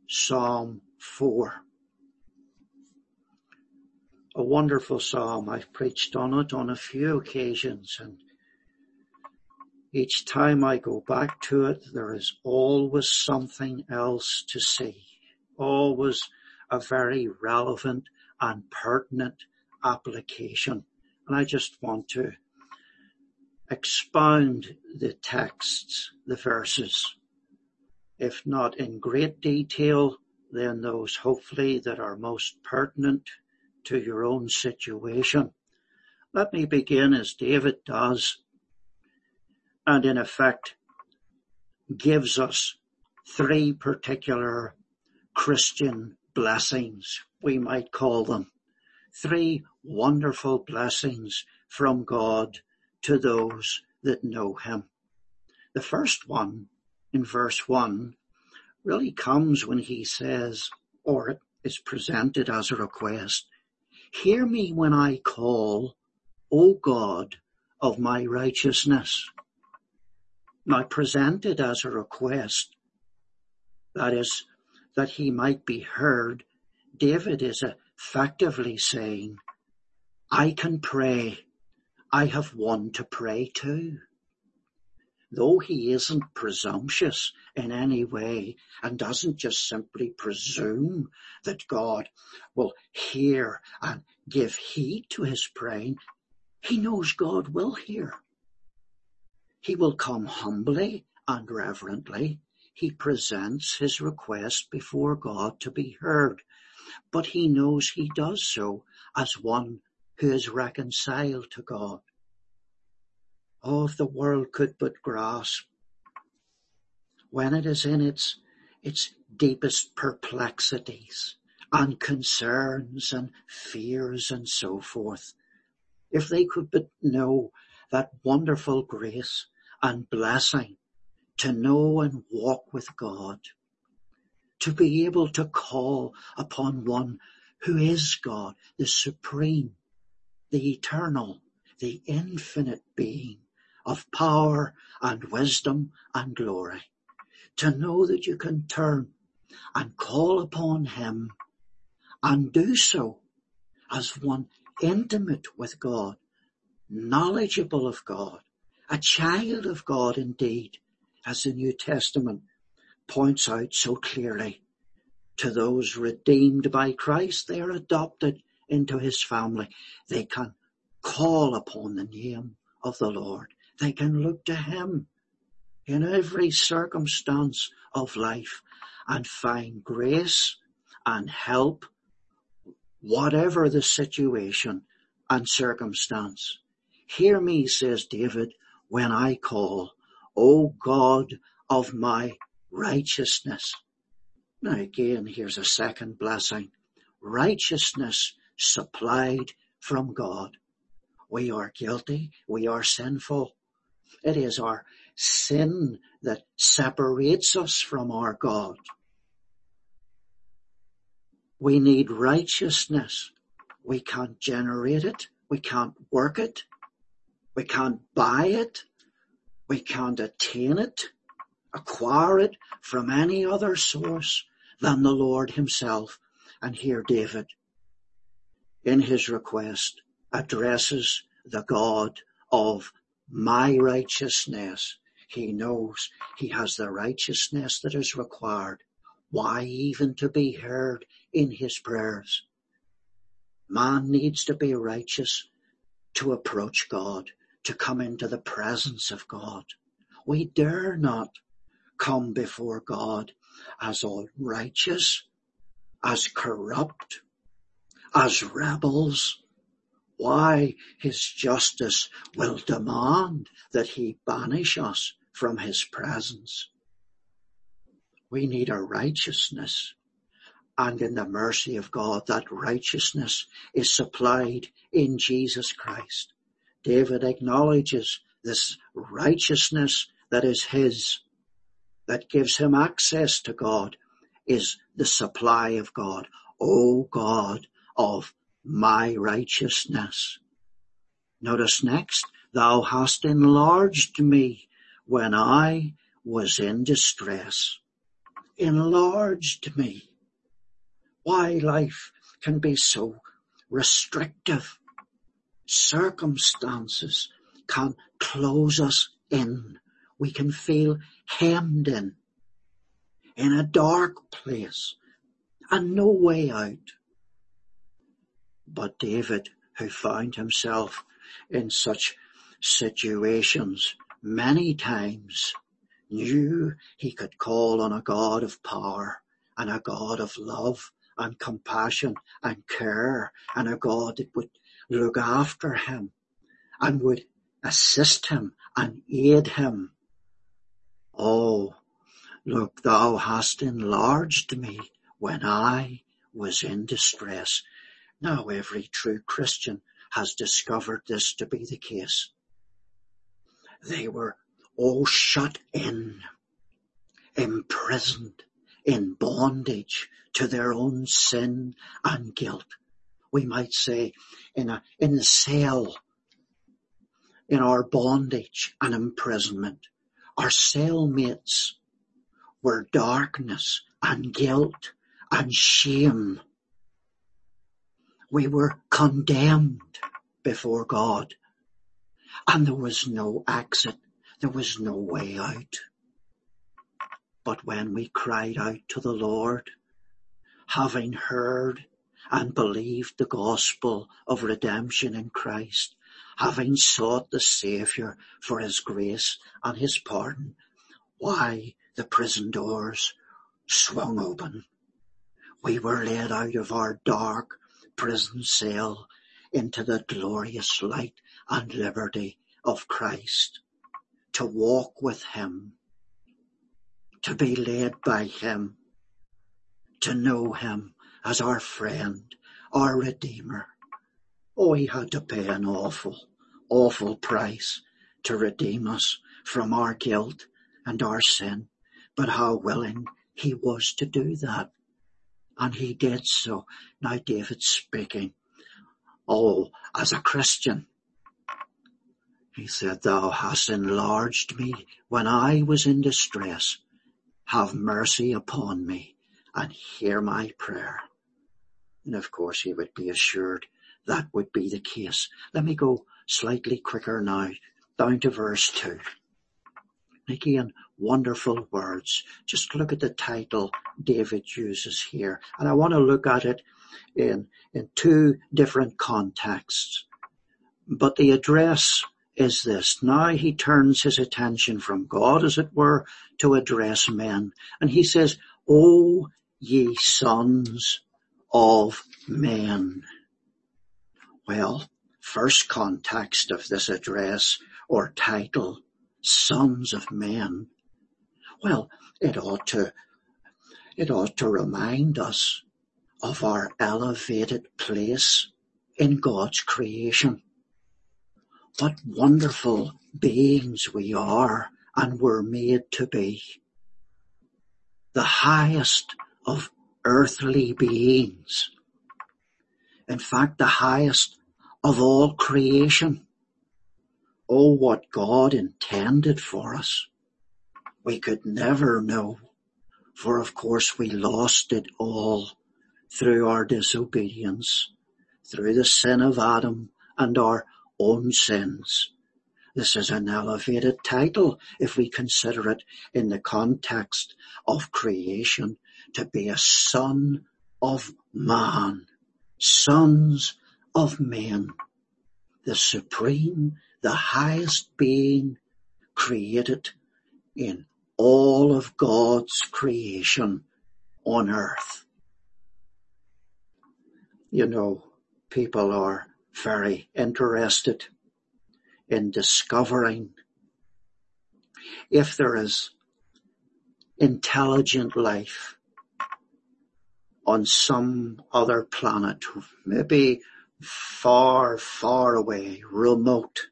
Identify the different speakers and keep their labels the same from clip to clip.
Speaker 1: Psalm 4. A wonderful psalm. I've preached on it on a few occasions, and each time I go back to it, there is always something else to see. Always a very relevant and pertinent application. And I just want to expound the texts, the verses, if not in great detail, then those hopefully that are most pertinent to your own situation. Let me begin as David does, and in effect gives us three particular Christian blessings, we might call them. Three wonderful blessings from God to those that know him. The first one, in verse 1, really comes when he says, or it is presented as a request, "Hear me when I call, O God of my righteousness." Now presented as a request, that is, that he might be heard, David is effectively saying, I can pray. I have one to pray to. Though he isn't presumptuous in any way and doesn't just simply presume that God will hear and give heed to his praying, he knows God will hear. He will come humbly and reverently. He presents his request before God to be heard, but he knows he does so as one who is reconciled to God. Oh, if the world could but grasp, when it is in its deepest perplexities and concerns and fears and so forth, if they could but know that wonderful grace and blessing to know and walk with God, to be able to call upon one who is God, the supreme, the eternal, the infinite being of power and wisdom and glory, to know that you can turn and call upon him and do so as one intimate with God, knowledgeable of God, a child of God indeed, as the New Testament points out so clearly. To those redeemed by Christ, they are adopted into his family. They can call upon the name of the Lord. They can look to him in every circumstance of life and find grace and help, whatever the situation and circumstance. Hear me, says David, when I call, O God of my righteousness. Now again, here's a second blessing. Righteousness supplied from God. We are guilty. We are sinful. It is our sin that separates us from our God. We need righteousness. We can't generate it. We can't work it. We can't buy it. We can't attain it, acquire it from any other source than the Lord himself. And here David, in his request, addresses the God of my righteousness. He knows he has the righteousness that is required. Why even to be heard in his prayers? Man needs to be righteous to approach God, to come into the presence of God. We dare not come before God as unrighteous, as corrupt, as rebels. Why? His justice will demand that he banish us from his presence. We need a righteousness, and in the mercy of God, that righteousness is supplied in Jesus Christ. David acknowledges this righteousness that is his, that gives him access to God, is the supply of God. O God of my righteousness. Notice next, thou hast enlarged me when I was in distress. enlarged me. Why life can be so restrictive. Circumstances can close us in. We can feel hemmed in a dark place, and no way out. But David, who found himself in such situations many times, knew he could call on a God of power and a God of love and compassion and care, and a God that would look after him and would assist him and aid him. Oh, look, thou hast enlarged me when I was in distress. Now every true Christian has discovered this to be the case. They were all shut in, imprisoned, in bondage to their own sin and guilt. We might say in the cell, in our bondage and imprisonment. Our cellmates were darkness and guilt and shame. We were condemned before God, and there was no exit, there was no way out. But when we cried out to the Lord, having heard and believed the gospel of redemption in Christ, having sought the Saviour for his grace and his pardon, why, the prison doors swung open. We were led out of our dark prison cell into the glorious light and liberty of Christ, to walk with him, to be led by him, to know him as our friend, our Redeemer. Oh, he had to pay an awful, awful price to redeem us from our guilt and our sin. But how willing he was to do that. And he did so. Now David's speaking. Oh, as a Christian, he said, thou hast enlarged me when I was in distress. Have mercy upon me and hear my prayer. And of course he would be assured that would be the case. Let me go slightly quicker now, down to verse 2. Again, wonderful words. Just look at the title David uses here. And I want to look at it in two different contexts. But the address is this. Now he turns his attention from God, as it were, to address men. And he says, O ye sons of men. Well, first context of this address or title, sons of men. Well, it ought to remind us of our elevated place in God's creation. What wonderful beings we are and were made to be. The highest of earthly beings. In fact, the highest of all creation. Oh, what God intended for us. We could never know, for of course we lost it all through our disobedience, through the sin of Adam and our own sins. This is an elevated title if we consider it in the context of creation, to be a son of man, sons of men, the supreme, the highest being created in all of God's creation on earth. You know, people are very interested in discovering if there is intelligent life on some other planet, maybe far, far away, remote.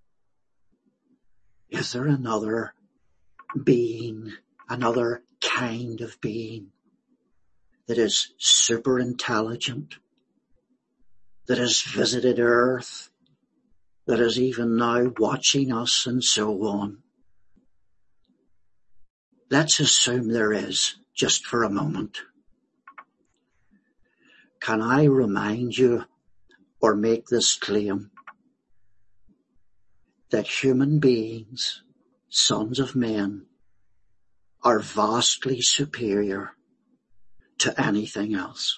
Speaker 1: Is there another being, another kind of being that is super intelligent, that has visited Earth, that is even now watching us and so on? Let's assume there is. just for a moment. Can I remind you or make this claim that human beings, sons of men, are vastly superior to anything else?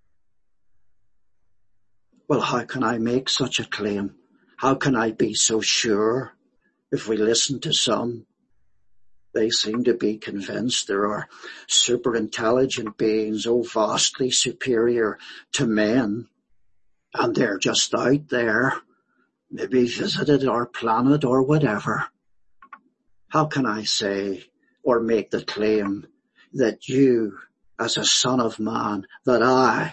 Speaker 1: Well, how can I make such a claim? How can I be so sure? If we listen to some, they seem to be convinced there are super intelligent beings, vastly superior to men, and they're just out there, maybe visited our planet or whatever. How can I say or make the claim that you, as a son of man, that I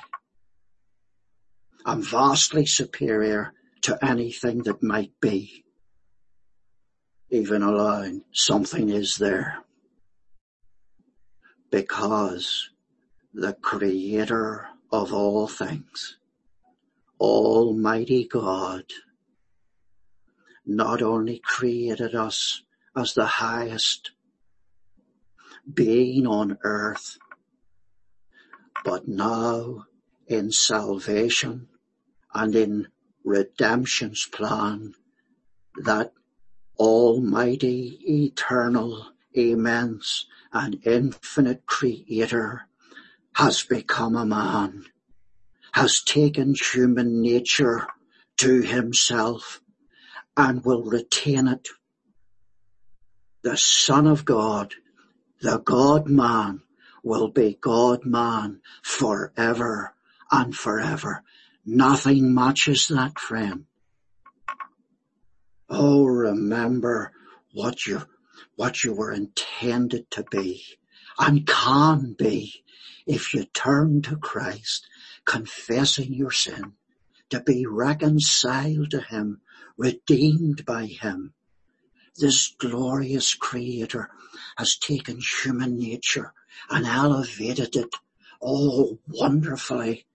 Speaker 1: am vastly superior to anything that might be, even allowing something is there? Because the Creator of all things, Almighty God, not only created us as the highest being on earth, but now in salvation and in redemption's plan, that Almighty, eternal, immense, and infinite Creator has become a man, has taken human nature to himself, and will retain it. The Son of God, the God-man, will be God-man forever and forever. Nothing matches that, friend. Oh, remember what you were intended to be and can be if you turn to Christ, confessing your sin, to be reconciled to him, redeemed by him. This glorious Creator has taken human nature and elevated it, wonderfully,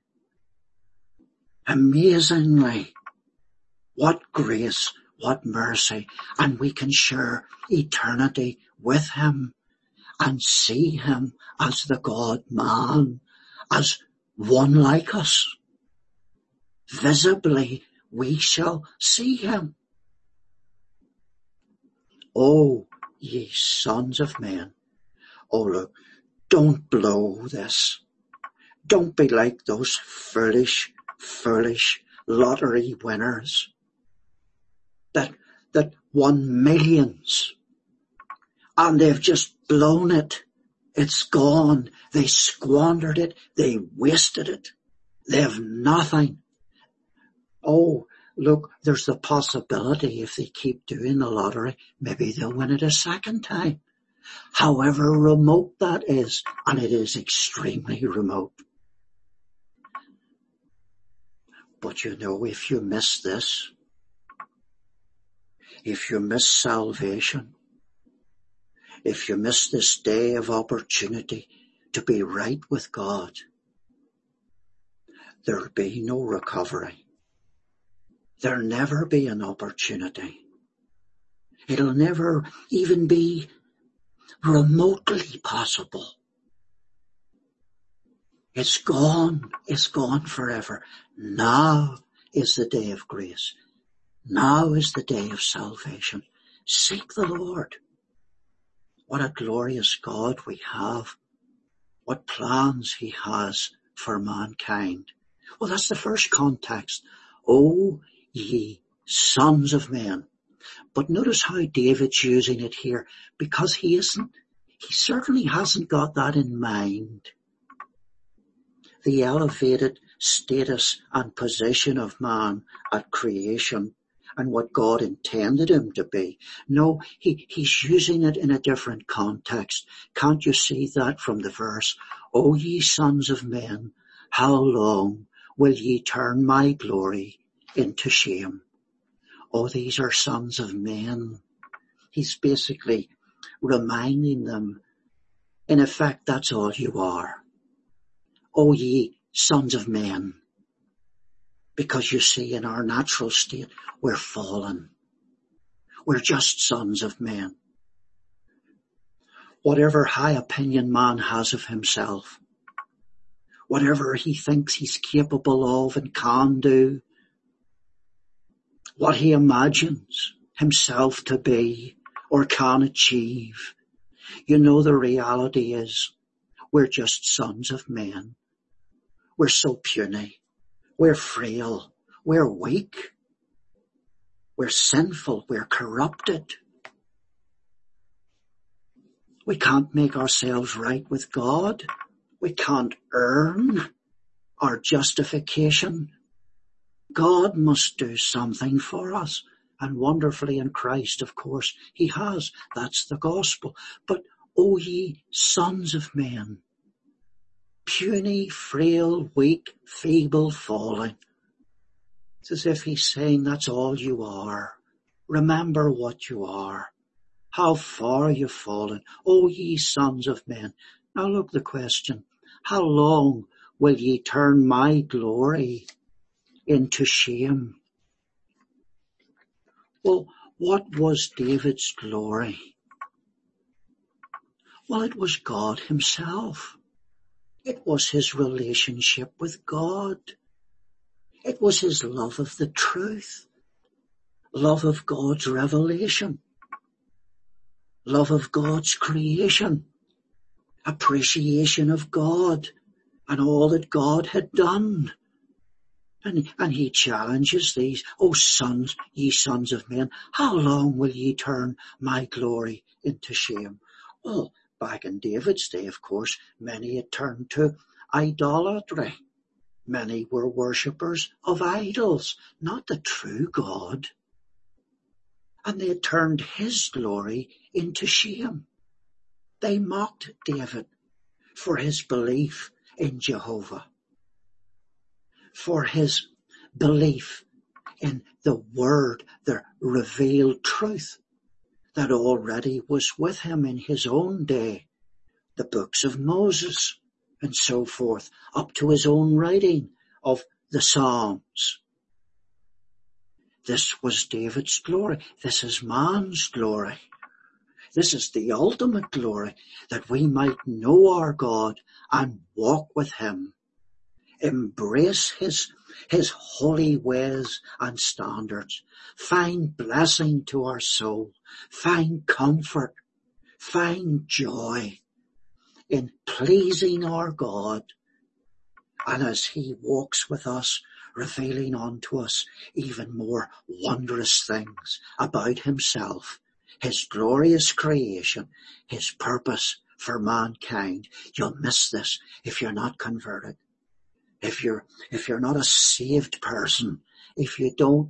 Speaker 1: amazingly. What grace, what mercy, and we can share eternity with him and see him as the God-man, as one like us. Visibly we shall see him. Oh, ye sons of men. Oh, look, don't blow this. Don't be like those foolish lottery winners that won millions, and they've just blown it. It's gone. They squandered it. They wasted it. They have nothing. Oh, look, there's the possibility if they keep doing the lottery, maybe they'll win it a second time. However remote that is, and it is extremely remote. But you know, if you miss this, if you miss salvation, if you miss this day of opportunity to be right with God, there'll be no recovery. There'll never be an opportunity. It'll never even be remotely possible. It's gone. It's gone forever. Now is the day of grace. Now is the day of salvation. Seek the Lord. What a glorious God we have. What plans he has for mankind. Well, that's the first context. O ye sons of men. But notice how David's using it here, because he certainly hasn't got that in mind. The elevated status and position of man at creation and what God intended him to be. No, he's using it in a different context. Can't you see that from the verse? O ye sons of men, how long will ye turn my glory into shame? Oh, these are sons of men. He's basically reminding them, in effect, that's all you are. O ye sons of men. Because you see, in our natural state, we're fallen. We're just sons of men. whatever high opinion man has of himself, whatever he thinks he's capable of and can do, what he imagines himself to be or can achieve, you know the reality is we're just sons of men. We're so puny. We're frail. We're weak. We're sinful. We're corrupted. We can't make ourselves right with God. We can't earn our justification. God must do something for us. And wonderfully in Christ, of course, he has. That's the gospel. But, O ye sons of men, puny, frail, weak, feeble, falling. It's as if he's saying that's all you are. Remember what you are. How far you've fallen, O ye sons of men. Now look the question. How long will ye turn my glory into shame? Well, what was David's glory? Well, it was God himself. It was his relationship with God. It was his love of the truth, love of God's revelation, love of God's creation, appreciation of God and all that God had done. And he challenges these, O sons, ye sons of men, how long will ye turn my glory into shame? Well, back in David's day, of course, many had turned to idolatry. Many were worshippers of idols, not the true God. And they had turned his glory into shame. They mocked David for his belief in Jehovah, for his belief in the word, the revealed truth that already was with him in his own day, the books of Moses and so forth, up to his own writing of the Psalms. This was David's glory. This is man's glory. This is the ultimate glory, that we might know our God and walk with him, embrace his holy ways and standards, find blessing to our soul, find comfort, find joy in pleasing our God, and as he walks with us, revealing unto us even more wondrous things about himself, his glorious creation, his purpose for mankind. You'll miss this if you're not converted. If you're not a saved person, if you don't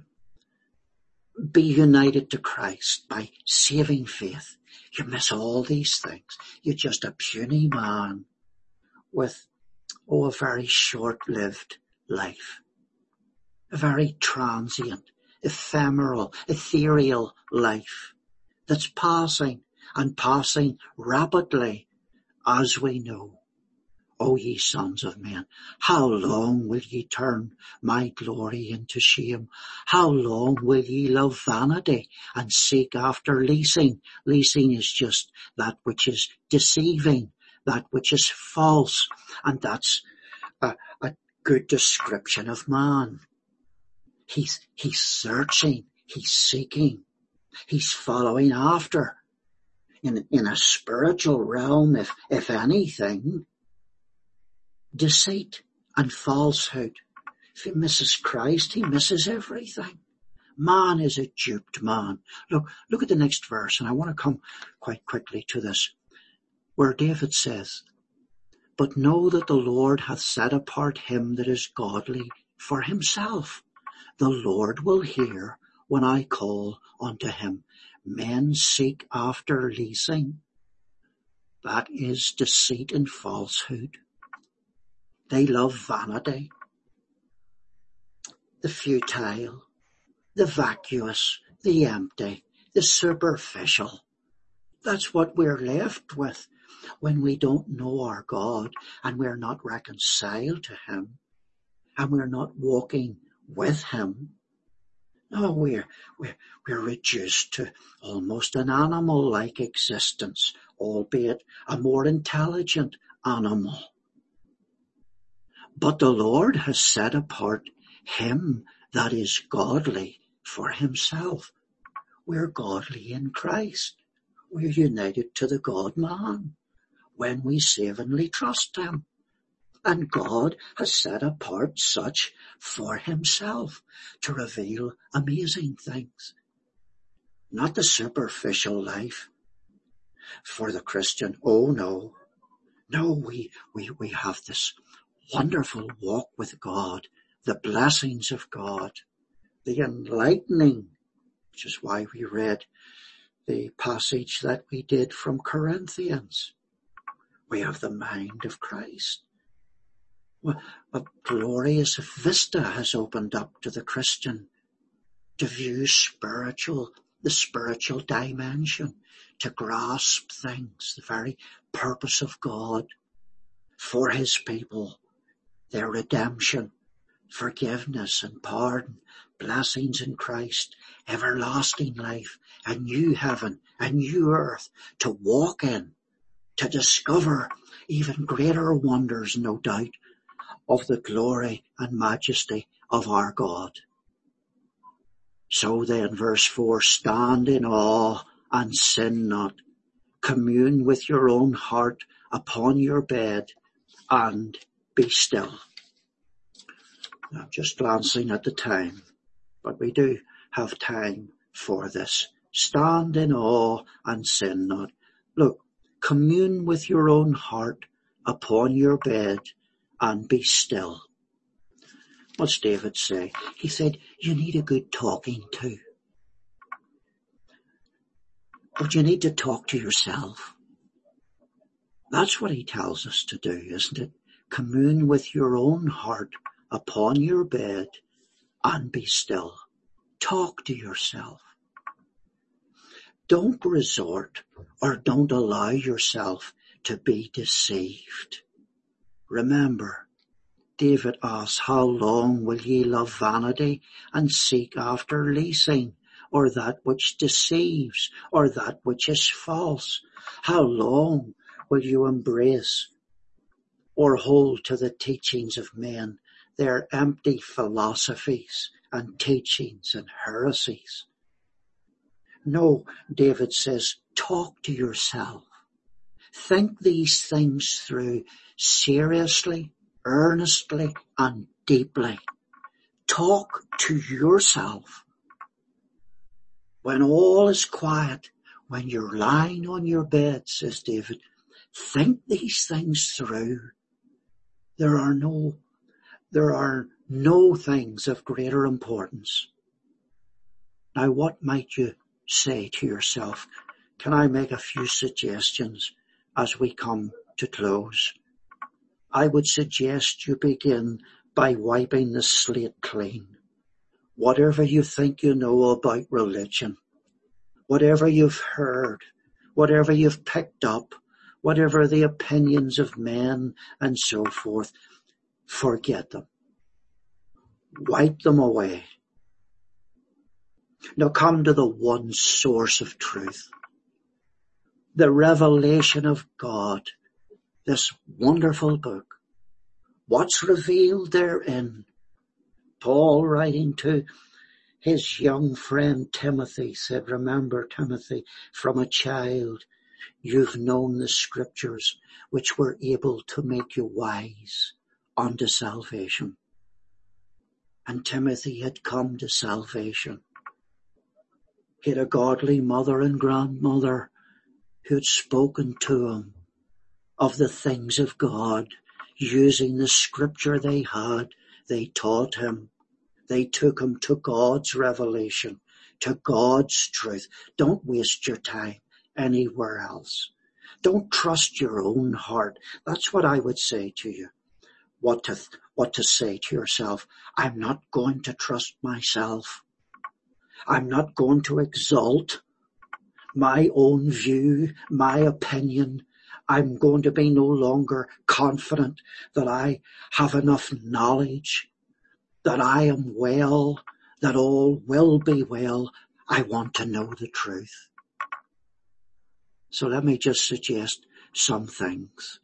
Speaker 1: be united to Christ by saving faith, you miss all these things. You're just a puny man with, a very short-lived life. A very transient, ephemeral, ethereal life that's passing and passing rapidly, as we know. O ye sons of men, how long will ye turn my glory into shame? How long will ye love vanity and seek after leasing? Leasing is just that which is deceiving, that which is false, and that's a good description of man. He's searching, he's seeking, he's following after, in a spiritual realm, if anything, deceit and falsehood. If he misses Christ, he misses everything. Man is a duped man. Look at the next verse, and I want to come quite quickly to this, where David says, but know that the Lord hath set apart him that is godly for himself. The Lord will hear when I call unto him. Men seek after leasing. That is deceit and falsehood. They love vanity, the futile, the vacuous, the empty, the superficial. That's what we're left with when we don't know our God and we're not reconciled to him and we're not walking with him. No, we're reduced to almost an animal-like existence, albeit a more intelligent animal. But the Lord has set apart him that is godly for himself. We're godly in Christ. We're united to the God-man when we savingly trust him. And God has set apart such for himself to reveal amazing things. Not the superficial life for the Christian. Oh no. No, we have this wonderful walk with God, the blessings of God, the enlightening, which is why we read the passage that we did from Corinthians. We have the mind of Christ. Well, a glorious vista has opened up to the Christian to view the spiritual dimension, to grasp things, the very purpose of God for his people, their redemption, forgiveness and pardon, blessings in Christ, everlasting life, a new heaven, a new earth to walk in, to discover even greater wonders, no doubt, of the glory and majesty of our God. So then, verse 4, stand in awe and sin not. Commune with your own heart upon your bed and be still. I'm just glancing at the time, but we do have time for this. Stand in awe and sin not. Look, commune with your own heart upon your bed and be still. What's David say? He said, you need a good talking to. But you need to talk to yourself. That's what he tells us to do, isn't it? Commune with your own heart upon your bed and be still. Talk to yourself. Don't resort or don't allow yourself to be deceived. Remember, David asks, how long will ye love vanity and seek after leasing, or that which deceives, or that which is false? How long will you embrace or hold to the teachings of men, their empty philosophies and teachings and heresies? No, David says, talk to yourself. Think these things through seriously, earnestly, and deeply. Talk to yourself. When all is quiet, when you're lying on your bed, says David, think these things through. There are no things of greater importance. Now, what might you say to yourself? Can I make a few suggestions as we come to close? I would suggest you begin by wiping the slate clean. Whatever you think you know about religion, whatever you've heard, whatever you've picked up, whatever the opinions of men and so forth, forget them. Wipe them away. Now come to the one source of truth, the revelation of God, this wonderful book. What's revealed therein? Paul, writing to his young friend Timothy, said, remember, Timothy, from a child you've known the scriptures which were able to make you wise unto salvation. And Timothy had come to salvation. He had a godly mother and grandmother who had spoken to him of the things of God, using the scripture they had. They taught him. They took him to God's revelation, to God's truth. Don't waste your time anywhere else. Don't trust your own heart. That's what I would say to you. What to say to yourself. I'm not going to trust myself. I'm not going to exalt my own view, my opinion. I'm going to be no longer confident that I have enough knowledge, that I am well, that all will be well. I want to know the truth. So let me just suggest some things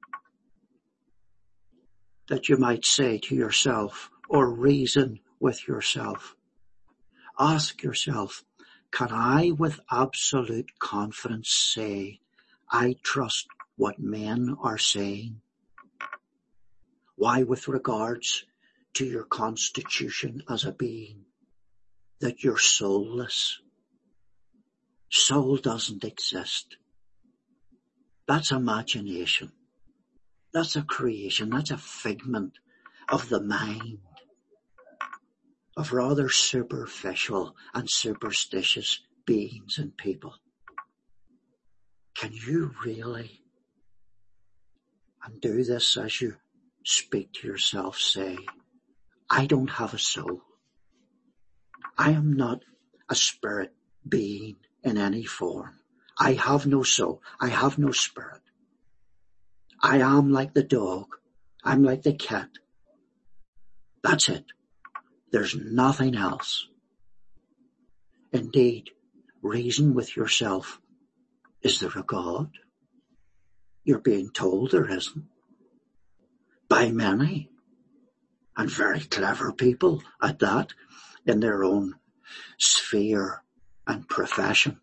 Speaker 1: that you might say to yourself or reason with yourself. Ask yourself, can I with absolute confidence say, I trust what men are saying? Why, with regards to your constitution as a being, that you're soulless. Soul doesn't exist. That's imagination. That's a creation. That's a figment of the mind of rather superficial and superstitious beings and people. Can you really, and do this as you speak to yourself, say, I don't have a soul. I am not a spirit being in any form. I have no soul. I have no spirit. I am like the dog. I'm like the cat. That's it. There's nothing else. Indeed, reason with yourself. Is there a God? You're being told there isn't. By many. And very clever people at that, in their own sphere and profession.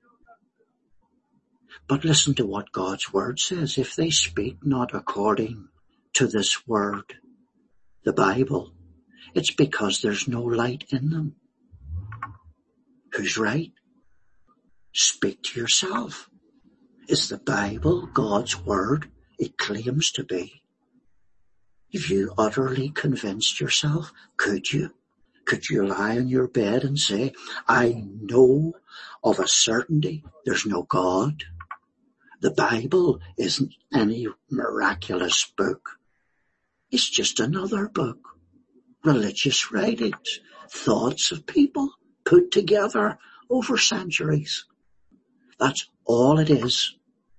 Speaker 1: But listen to what God's word says. If they speak not according to this word, the Bible, it's because there's no light in them. Who's right? Speak to yourself. Is the Bible God's word? It claims to be. If you utterly convinced yourself, could you? Could you lie on your bed and say, I know of a certainty there's no God? The Bible isn't any miraculous book. It's just another book. Religious writings, thoughts of people put together over centuries. That's all it is.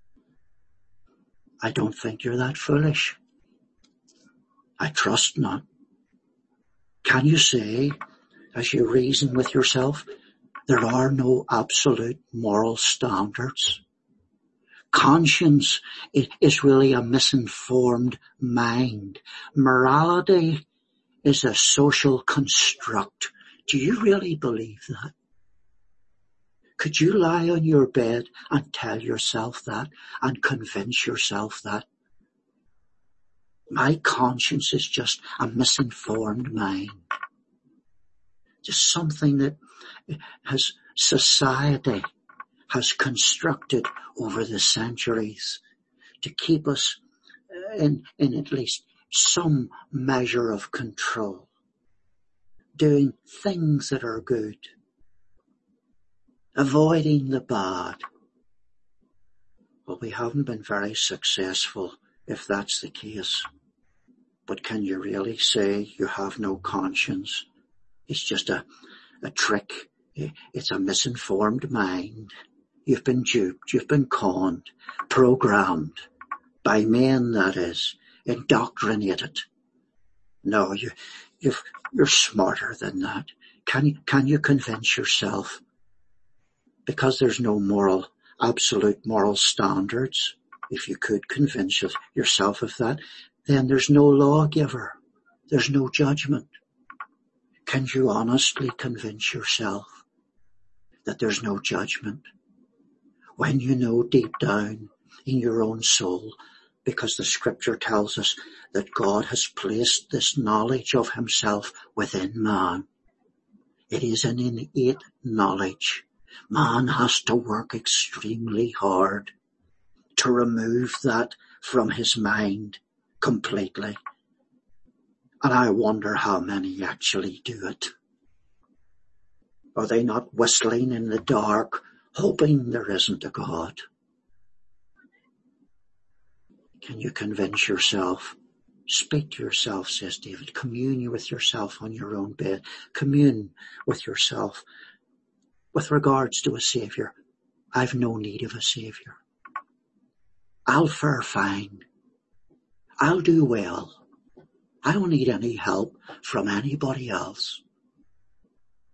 Speaker 1: I don't think you're that foolish. I trust not. Can you say, as you reason with yourself, there are no absolute moral standards? Conscience is really a misinformed mind. Morality is a social construct. Do you really believe that? Could you lie on your bed and tell yourself that and convince yourself that? My conscience is just a misinformed mind. Just something that society has constructed over the centuries to keep us in at least some measure of control, doing things that are good, avoiding the bad. Well, we haven't been very successful if that's the case. But can you really say you have no conscience? It's just a trick. It's a misinformed mind. You've been duped, you've been conned, programmed, by men that is, indoctrinated. No, you're smarter than that. Can you convince yourself? Because there's no absolute moral standards, if you could convince yourself of that, then there's no lawgiver. There's no judgment. Can you honestly convince yourself that there's no judgment? When you know deep down in your own soul, because the scripture tells us that God has placed this knowledge of himself within man. It is an innate knowledge. Man has to work extremely hard to remove that from his mind completely. And I wonder how many actually do it. Are they not whistling in the dark, hoping there isn't a God? Can you convince yourself? Speak to yourself, says David. Commune with yourself on your own bed. Commune with yourself with regards to a Saviour. I've no need of a Saviour. I'll fare fine. I'll do well. I don't need any help from anybody else.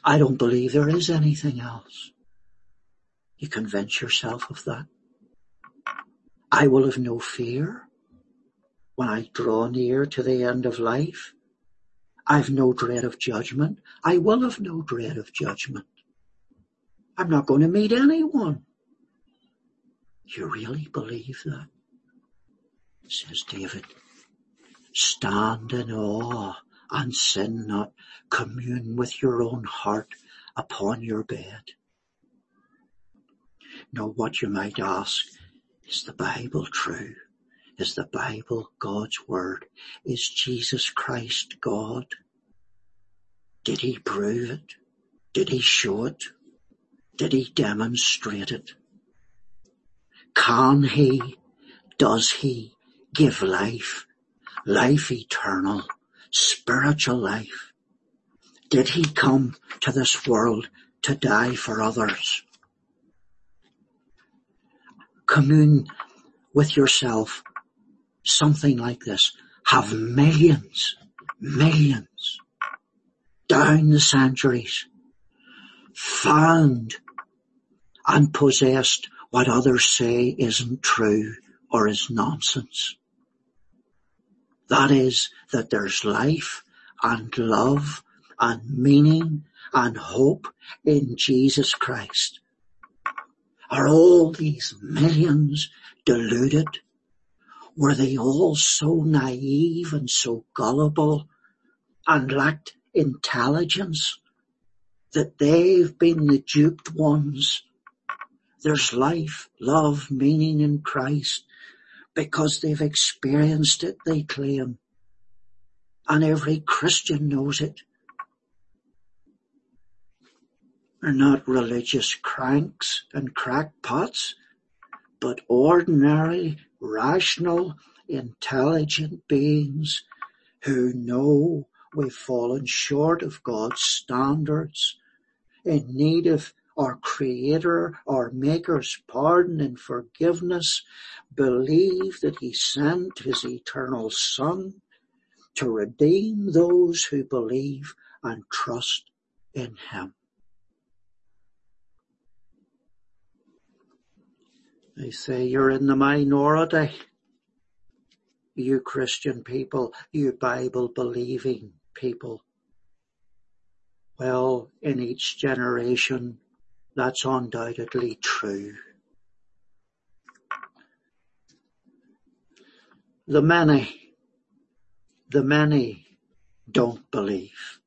Speaker 1: I don't believe there is anything else. You convince yourself of that. I will have no fear when I draw near to the end of life. I've no dread of judgment. I will have no dread of judgment. I'm not going to meet anyone. You really believe that? Says David. Stand in awe and sin not. Commune with your own heart upon your bed. Now what you might ask, is the Bible true? Is the Bible God's word? Is Jesus Christ God? Did he prove it? Did he show it? Did he demonstrate it? Can he, does he give life, life eternal, spiritual life? Did he come to this world to die for others? Commune with yourself, something like this. Have millions, down the centuries, found and possessed what others say isn't true or is nonsense. That is, that there's life and love and meaning and hope in Jesus Christ. Are all these millions deluded? Were they all so naive and so gullible and lacked intelligence that they've been the duped ones? There's life, love, meaning in Christ because they've experienced it, they claim. And every Christian knows it. They're not religious cranks and crackpots, but ordinary, rational, intelligent beings who know we've fallen short of God's standards, in need of our Creator, our Maker's pardon and forgiveness, believe that he sent his eternal Son to redeem those who believe and trust in him. They say you're in the minority, you Christian people, you Bible-believing people. Well, in each generation, that's undoubtedly true. The many don't believe.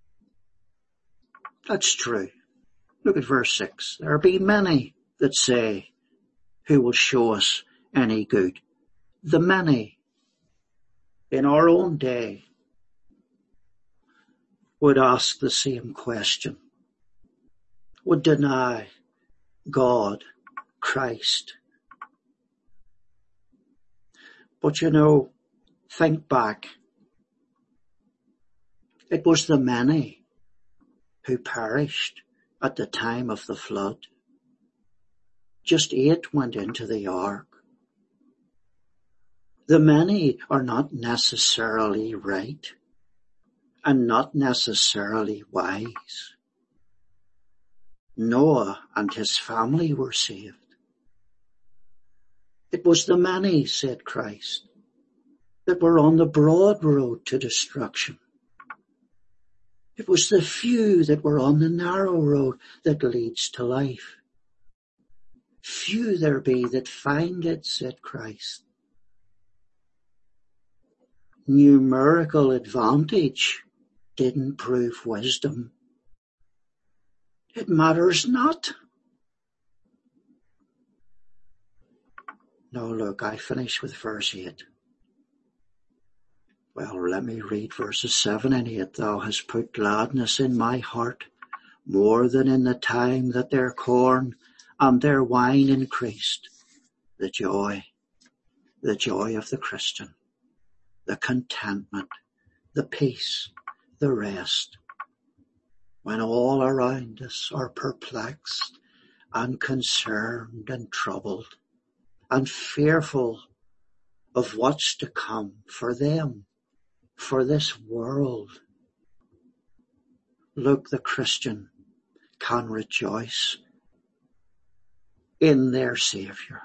Speaker 1: That's true. Look at verse 6. There be many that say, who will show us any good? The many in our own day would ask the same question, would deny God, Christ. But think back. It was the many who perished at the time of the flood. Just 8 went into the ark. The many are not necessarily right and not necessarily wise. Noah and his family were saved. It was the many, said Christ, that were on the broad road to destruction. It was the few that were on the narrow road that leads to life. Few there be that find it, said Christ. Numerical advantage didn't prove wisdom. It matters not. Now look, I finish with verse 8. Well, let me read verses 7 and 8. Thou hast put gladness in my heart, more than in the time that their corn and their wine increased. The joy of the Christian, the contentment, the peace, the rest. When all around us are perplexed and concerned and troubled and fearful of what's to come for them, for this world. Look, the Christian can rejoice in their Saviour.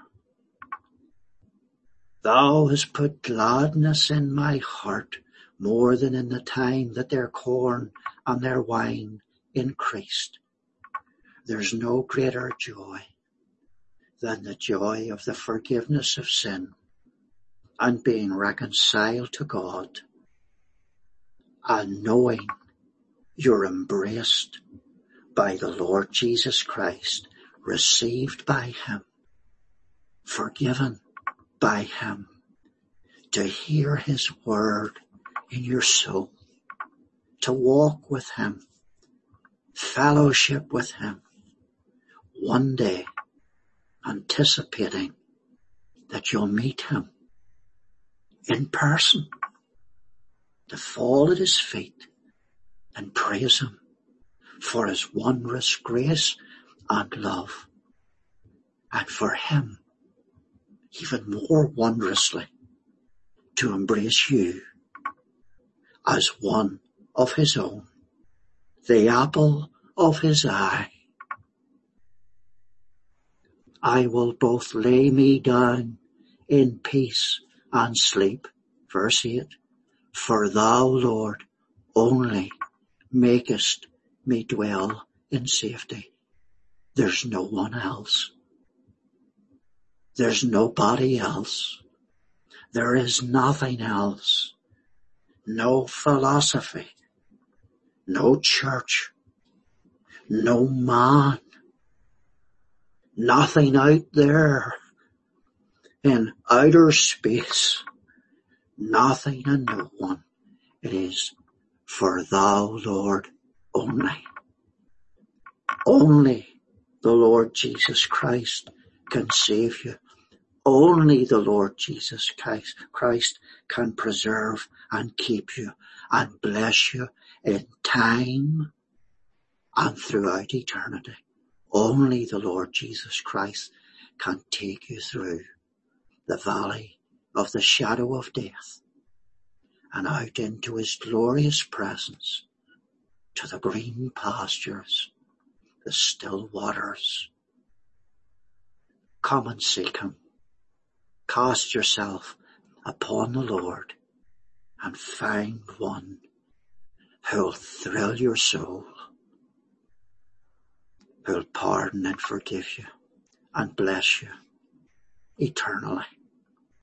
Speaker 1: Thou hast put gladness in my heart more than in the time that their corn and their wine increased. There's no greater joy than the joy of the forgiveness of sin and being reconciled to God and knowing you're embraced by the Lord Jesus Christ, received by Him, forgiven by Him, to hear His word in your soul, to walk with Him, fellowship with Him, one day anticipating that you'll meet Him in person, to fall at His feet and praise Him for His wondrous grace and love, and for Him even more wondrously to embrace you as one of His own, the apple of His eye. I will both lay me down in peace and sleep, verse 8, for Thou, Lord, only makest me dwell in safety. There's no one else. There's nobody else. There is nothing else. No philosophy, no church, no man, nothing out there in outer space, nothing and no one. It is for Thou, Lord, only. Only the Lord Jesus Christ can save you. Only the Lord Jesus Christ can preserve and keep you and bless you in time and throughout eternity. Only the Lord Jesus Christ can take you through the valley of the shadow of death and out into His glorious presence, to the green pastures, the still waters. Come and seek Him. Cast yourself upon the Lord and find one who'll thrill your soul, who'll pardon and forgive you and bless you eternally.